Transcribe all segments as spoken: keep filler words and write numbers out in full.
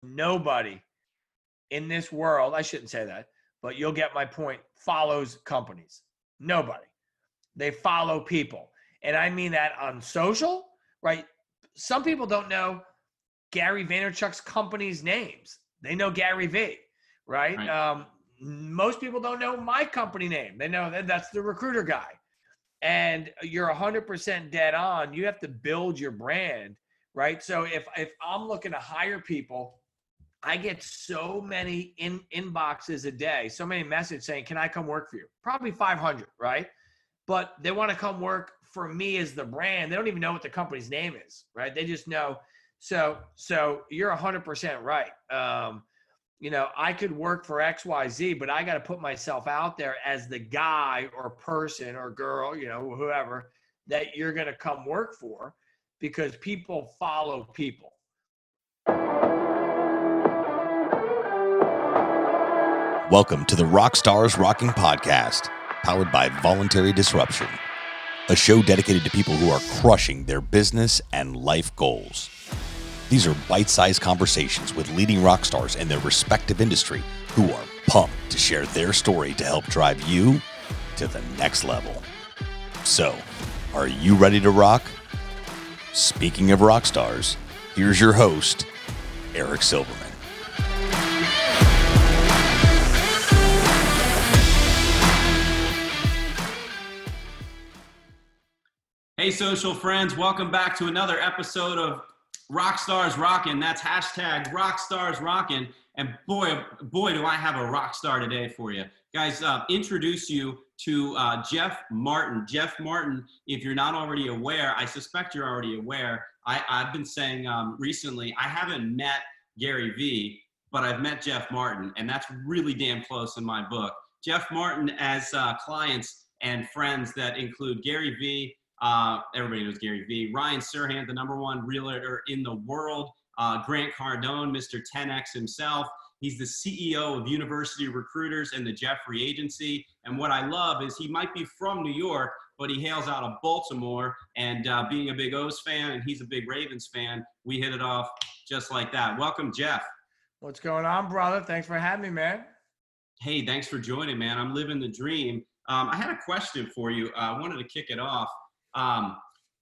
nobody in this world, I shouldn't say that, but you'll get my point, follows companies. Nobody. They follow people. And I mean that on social, right? Some people don't know Gary Vaynerchuk's company's names. They know Gary V, right? right. Um, most people don't know my company name. They know that that's the recruiter guy. And you're one hundred percent dead on. You have to build your brand, right? So if if I'm looking to hire people, I get so many in inboxes a day, so many messages saying, can I come work for you? Probably five hundred, right? But they want to come work for me as the brand. They don't even know what the company's name is, right? They just know. So, so you're one hundred percent right. Um, you know, I could work for X Y Z, but I got to put myself out there as the guy or person or girl, you know, whoever that you're going to come work for, because people follow people. Welcome to the Rockstars Rocking Podcast, powered by Voluntary Disruption, a show dedicated to people who are crushing their business and life goals. These are bite-sized conversations with leading rock stars in their respective industry who are pumped to share their story to help drive you to the next level. So, are you ready to rock? Speaking of rock stars, here's your host, Eric Silverman. Hey, social friends, welcome back to another episode of Rockstars Rockin'. That's hashtag Rockstars Rockin'. And boy, boy, do I have a rock star today for you. Guys, uh, introduce you to uh, Jeff Martin. Jeff Martin, if you're not already aware, I suspect you're already aware. I, I've been saying um, recently, I haven't met Gary V, but I've met Jeff Martin, and that's really damn close in my book. Jeff Martin has uh, clients and friends that include Gary V, Uh, everybody knows Gary V. Ryan Serhant, the number one realtor in the world. Uh, Grant Cardone, Mister ten X himself. He's the C E O of University Recruiters and the Jeffrey Agency. And what I love is he might be from New York, but he hails out of Baltimore. And uh, being a big O's fan, and he's a big Ravens fan, we hit it off just like that. Welcome, Jeff. What's going on, brother? Thanks for having me, man. Hey, thanks for joining, man. I'm living the dream. Um, I had a question for you. Uh, I wanted to kick it off. Um,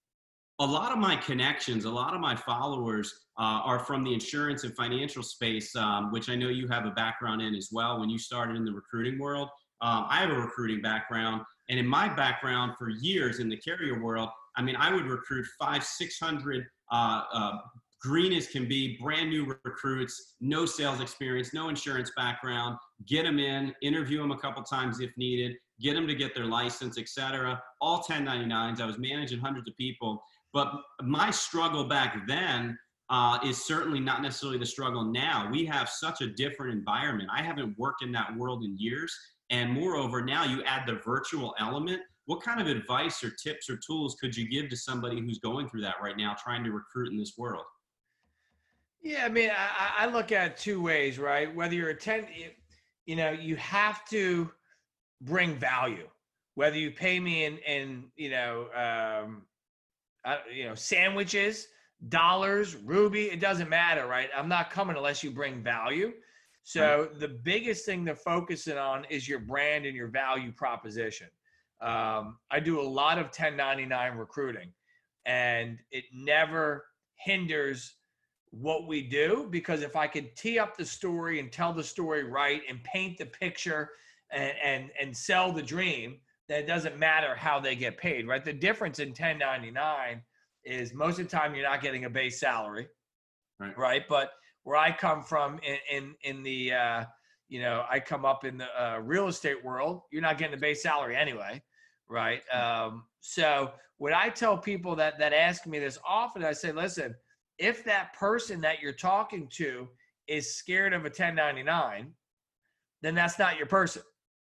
a lot of my connections, a lot of my followers uh, are from the insurance and financial space, um, which I know you have a background in as well when you started in the recruiting world. Um, I have a recruiting background, and in my background for years in the carrier world, I mean, I would recruit five, six hundred uh, uh, green as can be, brand new recruits, no sales experience, no insurance background, get them in, interview them a couple times if needed, get them to get their license, et cetera. All ten ninety-nines. I was managing hundreds of people. But my struggle back then uh, is certainly not necessarily the struggle now. We have such a different environment. I haven't worked in that world in years. And moreover, now you add the virtual element. What kind of advice or tips or tools could you give to somebody who's going through that right now, trying to recruit in this world? Yeah, I mean, I, I look at it two ways, right? Whether you're a ten, you know, you have to bring value. Whether you pay me in, in you know, um, uh, you know, sandwiches, dollars, Ruby, it doesn't matter, right? I'm not coming unless you bring value. So right. The biggest thing to focus in on is your brand and your value proposition. Um, I do a lot of ten ninety-nine recruiting, and it never hinders what we do, because if I could tee up the story and tell the story right and paint the picture and and, and sell the dream, then it doesn't matter how they get paid, right? The difference in ten ninety-nine is most of the time you're not getting a base salary, right? right? But where I come from in in, in the, uh, you know, I come up in the uh, real estate world, you're not getting a base salary anyway, right? Um, so what I tell people that that ask me this often, I say, listen, if that person that you're talking to is scared of a ten ninety-nine, then that's not your person.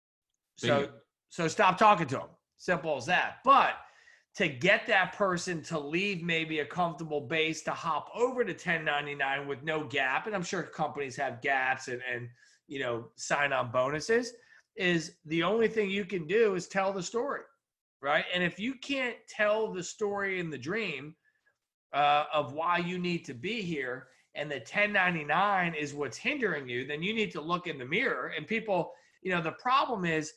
So, so stop talking to them. Simple as that. But to get that person to leave maybe a comfortable base to hop over to ten ninety-nine with no gap, and I'm sure companies have gaps and, and you know, sign-on bonuses, is the only thing you can do is tell the story, right? And if you can't tell the story in the dream, Uh, of why you need to be here, and the ten ninety-nine is what's hindering you, then you need to look in the mirror. And people, you know, the problem is,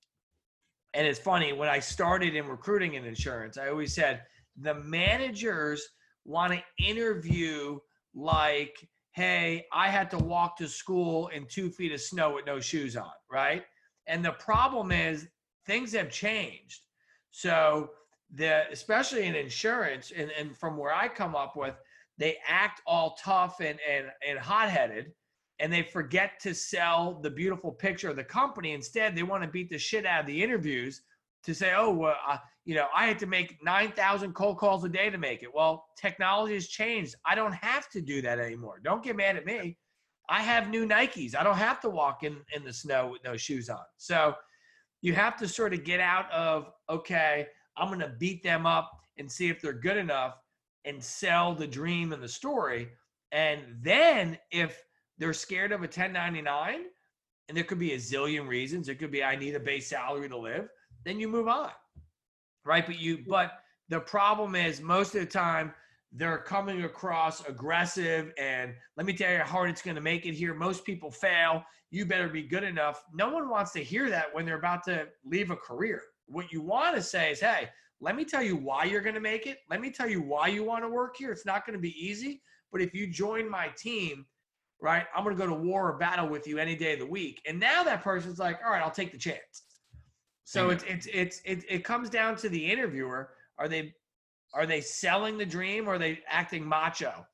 and it's funny, when I started in recruiting and insurance, I always said the managers want to interview like, hey, I had to walk to school in two feet of snow with no shoes on, right? And the problem is things have changed. So the, especially in insurance, and, and from where I come up with, they act all tough and, and, and hot-headed, and they forget to sell the beautiful picture of the company. Instead, they want to beat the shit out of the interviews to say, oh, well, uh, you know, I had to make nine thousand cold calls a day to make it. Well, technology has changed. I don't have to do that anymore. Don't get mad at me. I have new Nikes. I don't have to walk in, in the snow with no shoes on. So you have to sort of get out of, okay, I'm going to beat them up and see if they're good enough and sell the dream and the story. And then if they're scared of a ten ninety-nine, and there could be a zillion reasons. It could be, I need a base salary to live. Then you move on, right? But you, but the problem is most of the time they're coming across aggressive, and let me tell you how hard it's going to make it here. Most people fail. You better be good enough. No one wants to hear that when they're about to leave a career. What you want to say is, hey, let me tell you why you're going to make it. Let me tell you why you want to work here. It's not going to be easy, but if you join my team, right, I'm going to go to war or battle with you any day of the week. And now that person's like, all right, I'll take the chance. So it's, it's, it's, it, it comes down to the interviewer. Are they, are they selling the dream, or are they acting macho?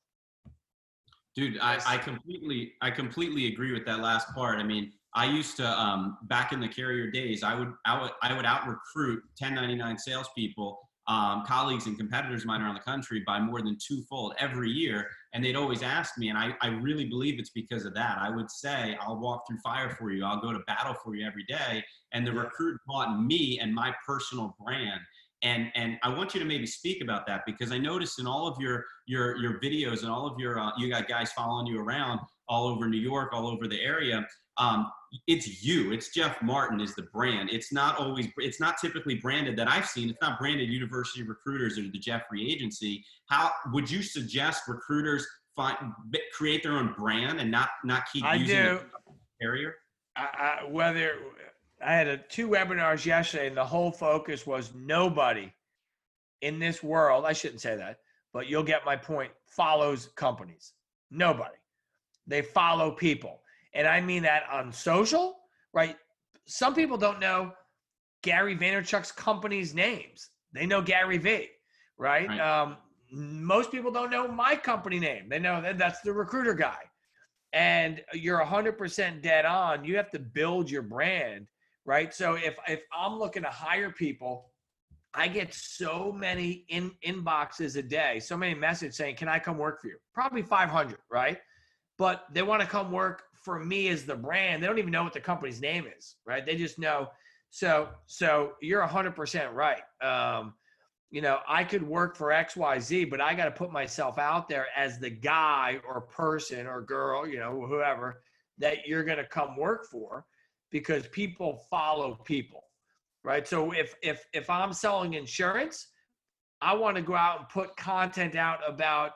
Dude, I, I completely, I completely agree with that last part. I mean, I used to, um, back in the carrier days, I would, I would, I would out recruit ten ninety-nine salespeople, um, colleagues and competitors of mine around the country by more than twofold every year. And they'd always ask me, and I, I really believe it's because of that. I would say, I'll walk through fire for you. I'll go to battle for you every day. And the recruit bought me and my personal brand. And, and I want you to maybe speak about that, because I noticed in all of your, your, your videos and all of your, uh, you got guys following you around all over New York, all over the area. Um, it's you, it's Jeff Martin is the brand. It's not always, it's not typically branded that I've seen. It's not branded University Recruiters or the Jeffrey Agency. How would you suggest recruiters find, create their own brand and not, not keep I using do. a carrier? I, I, whether I had a, two webinars yesterday, and the whole focus was nobody in this world, I shouldn't say that, but you'll get my point, follows companies. Nobody. They follow people. And I mean that on social, right? Some people don't know Gary Vaynerchuk's company's names. They know Gary V, right? Right. Um, most people don't know my company name. They know that that's the recruiter guy. And you're one hundred percent dead on. You have to build your brand, right? So if, if I'm looking to hire people, I get so many in inboxes a day, so many messages saying, can I come work for you? Probably five hundred, right? But they want to come work for me as the brand. They don't even know what the company's name is, right? They just know. So, so you're one hundred percent right. Um, you know, I could work for X Y Z, but I got to put myself out there as the guy or person or girl, you know, whoever that you're going to come work for, because people follow people, right? So if, if, if I'm selling insurance, I want to go out and put content out about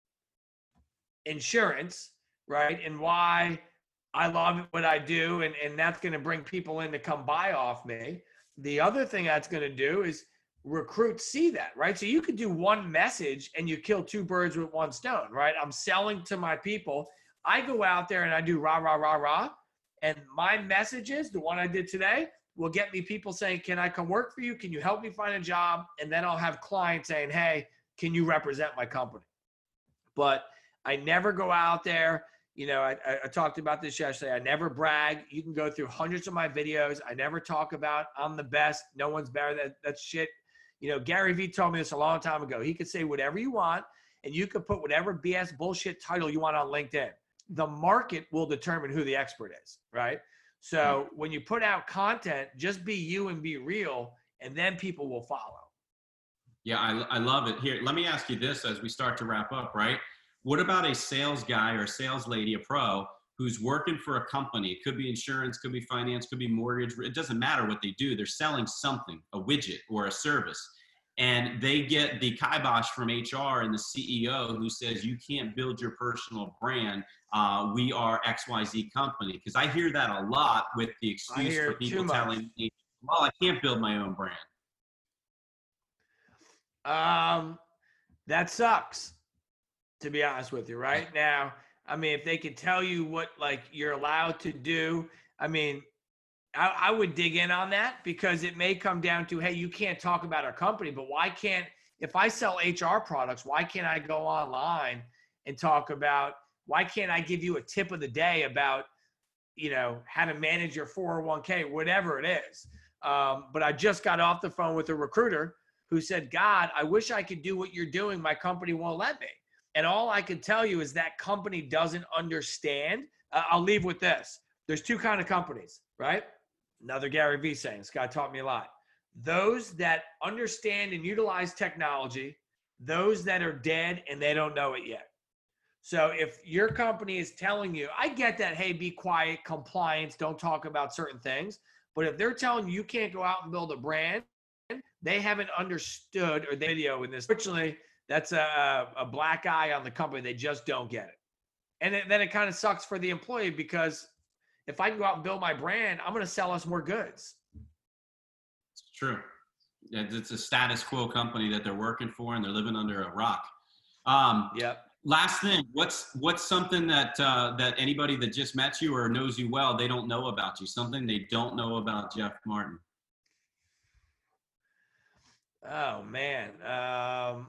insurance, right? And why I love what I do. And, and that's going to bring people in to come buy off me. The other thing that's going to do is recruits see that, right? So you could do one message and you kill two birds with one stone, right? I'm selling to my people. I go out there and I do rah, rah, rah, rah. And my messages, the one I did today, will get me people saying, can I come work for you? Can you help me find a job? And then I'll have clients saying, hey, can you represent my company? But I never go out there. You know, I, I talked about this yesterday. I never brag. You can go through hundreds of my videos. I never talk about I'm the best. No one's better. That that's shit. You know, Gary Vee told me this a long time ago. He could say whatever you want, and you could put whatever B S bullshit title you want on LinkedIn. The market will determine who the expert is, right? So when you put out content, just be you and be real, and then people will follow. Yeah, I, I love it. Here, let me ask you this as we start to wrap up, right? What about a sales guy or a sales lady, a pro, who's working for a company? It could be insurance, could be finance, could be mortgage. It doesn't matter what they do. They're selling something, a widget or a service. and they get the kibosh from H R and the C E O who says, you can't build your personal brand. Uh, we are X Y Z company. Because I hear that a lot with the excuse for people telling me, well, I can't build my own brand. Um, that sucks, to be honest with you. Right now, I mean, if they could tell you what like you're allowed to do, I mean, I, I would dig in on that, because it may come down to, hey, you can't talk about our company, but why can't, if I sell H R products, why can't I go online and talk about, why can't I give you a tip of the day about, you know, how to manage your four oh one k, whatever it is. Um, but I just got off the phone with a recruiter who said, God, I wish I could do what you're doing. My company won't let me. And all I can tell you is that company doesn't understand. Uh, I'll leave with this. There's two kind of companies, right? Another Gary Vee saying, this guy taught me a lot. Those that understand and utilize technology, those that are dead and they don't know it yet. So if your company is telling you, I get that, hey, be quiet, compliance, don't talk about certain things. But if they're telling you you can't go out and build a brand, they haven't understood, or the video in this, fortunately, that's a, a black eye on the company. They just don't get it. And it, then it kind of sucks for the employee, because if I can go out and build my brand, I'm going to sell us more goods. It's true. It's a status quo company that they're working for, and they're living under a rock. Um, yep. Last thing, what's what's something that uh, that anybody that just met you or knows you well, they don't know about you? Something they don't know about Jeff Martin? Oh, man. Um,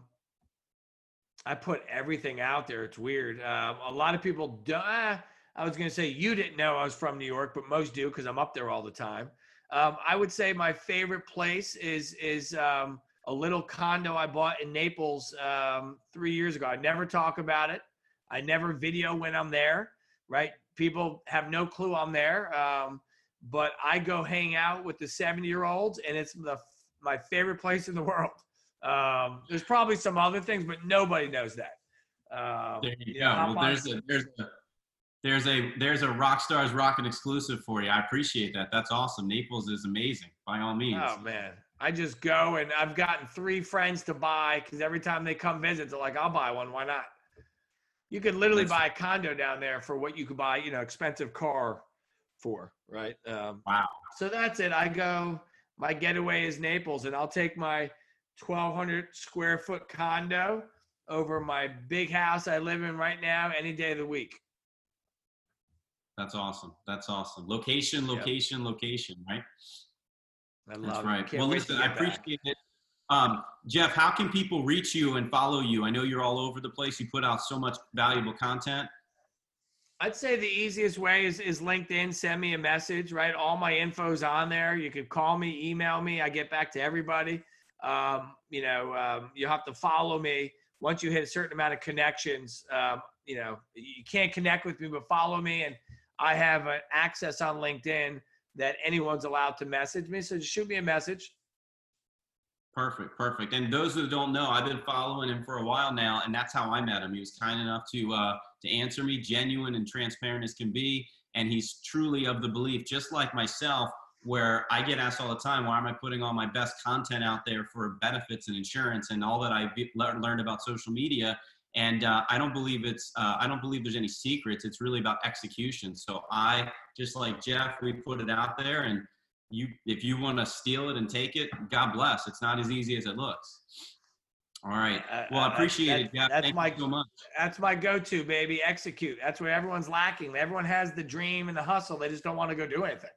I put everything out there. It's weird. Uh, a lot of people don't. Uh, I was going to say you didn't know I was from New York, but most do, because I'm up there all the time. Um, I would say my favorite place is is um, a little condo I bought in Naples um, three years ago. I never talk about it. I never video when I'm there, right? People have no clue I'm there. Um, but I go hang out with the seventy-year-olds, and it's the my favorite place in the world. Um, there's probably some other things, but nobody knows that. Um, there you, you go. know, Well, there's a, there's a, there's a, there's a Rockstars Rockin' exclusive for you. I appreciate that. That's awesome. Naples is amazing, by all means. Oh man. I just go, and I've gotten three friends to buy, because every time they come visit, they're like, I'll buy one. Why not? You could literally That's, buy a condo down there for what you could buy, you know, expensive car for, right? Um, wow. So that's it. I go, my getaway is Naples, and I'll take my twelve hundred square foot condo over my big house I live in right now any day of the week. That's awesome. That's awesome. Location, location, yep. location, right? I love That's it. right. Can't well, wait listen, to I get appreciate back. it. Um, Jeff, how can people reach you and follow you? I know you're all over the place. You put out so much valuable content. I'd say the easiest way is, is LinkedIn. Send me a message, right? All my info's on there. You could call me, email me. I get back to everybody. Um, you know, um, you have to follow me. Once you hit a certain amount of connections, um, you know, you can't connect with me, but follow me. And I have an access on LinkedIn that anyone's allowed to message me. So just shoot me a message. Perfect. Perfect. And those that don't know, I've been following him for a while now, and that's how I met him. He was kind enough to, uh, to answer me, genuine and transparent as can be. And he's truly of the belief, just like myself, where I get asked all the time, why am I putting all my best content out there for benefits and insurance and all that I be, learned about social media? And uh, I don't believe it's, uh, I don't believe there's any secrets. It's really about execution. So I, just like Jeff, we put it out there, and you, if you want to steal it and take it, God bless. It's not as easy as it looks. All right. Well, I appreciate that, it, Jeff. That's Thank my, you so much. That's my go-to, baby. Execute. That's where everyone's lacking. Everyone has the dream and the hustle. They just don't want to go do anything.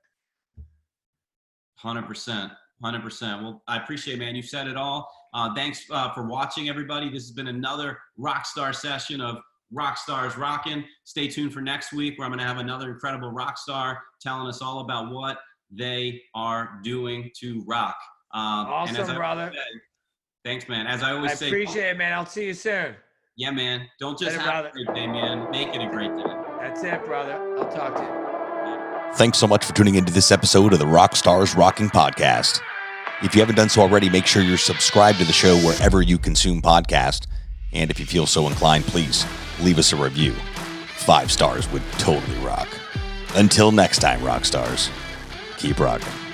one hundred percent. one hundred percent. Well, I appreciate it, man. You've said it all. Uh, thanks uh, for watching, everybody. This has been another Rockstar session of Rockstars Rockin'. Stay tuned for next week, where I'm going to have another incredible rock star telling us all about what they are doing to rock. Um, awesome, and as I brother. Said, thanks, man. As I always I say. I appreciate it, man. I'll see you soon. Yeah, man. Don't just Later, have brother. a great day, man. Make it a great day. That's it, brother. I'll talk to you. Thanks so much for tuning into this episode of the Rockstars Rocking Podcast. If you haven't done so already, make sure you're subscribed to the show wherever you consume podcasts. And if you feel so inclined, please leave us a review. Five stars would totally rock. Until next time, Rockstars, keep rocking.